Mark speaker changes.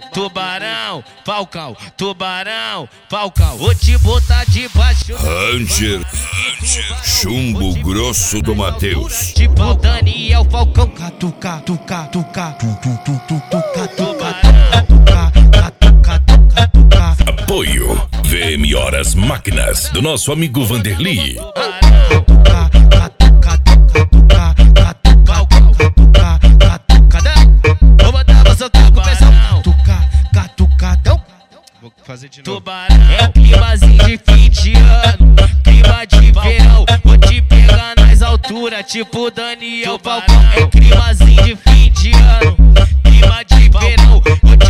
Speaker 1: tubarão, falcão, tubarão, falcão. Vou te botar debaixo.
Speaker 2: Ranger, chumbo grosso do Matheus.
Speaker 1: Tipo o Daniel Falcão. Catuca, tuca, tuca, tuca, tuca,
Speaker 2: Apoio VM Horas Máquinas do nosso amigo Vanderly.
Speaker 1: Vou botar pra soltar com pressão. Catucadão.
Speaker 3: Vou fazer de novo.
Speaker 1: Tubarão. É o climazinho de fim de ano, clima de verão. Vou te pegar nas alturas, tipo Daniel Falcão. É o climazinho de fim de ano, clima de verão. Vou te